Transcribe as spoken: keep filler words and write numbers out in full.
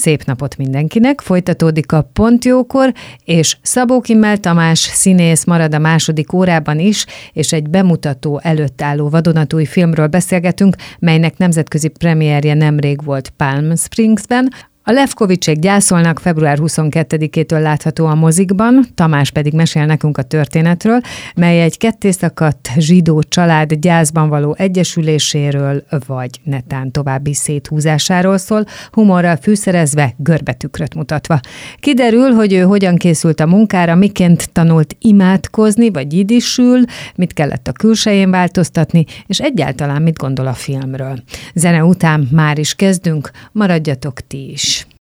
szép napot mindenkinek, folytatódik a Pont Jókor, és Szabó Kimmel Tamás színész marad a második órában is, és egy bemutató előtt álló vadonatúj filmről beszélgetünk, melynek nemzetközi premierje nemrég volt Palm Springsben. A Lefkovicsék gyászolnak február huszonkettedikétől látható a mozikban, Tamás pedig mesél nekünk a történetről, mely egy kettészakadt zsidó család gyászban való egyesüléséről, vagy netán további széthúzásáról szól, humorral fűszerezve, görbetükröt mutatva. Kiderül, hogy ő hogyan készült a munkára, miként tanult imádkozni, vagy jiddisül, mit kellett a külsején változtatni, és egyáltalán mit gondol a filmről. Zene után már is kezdünk, maradjatok ti is.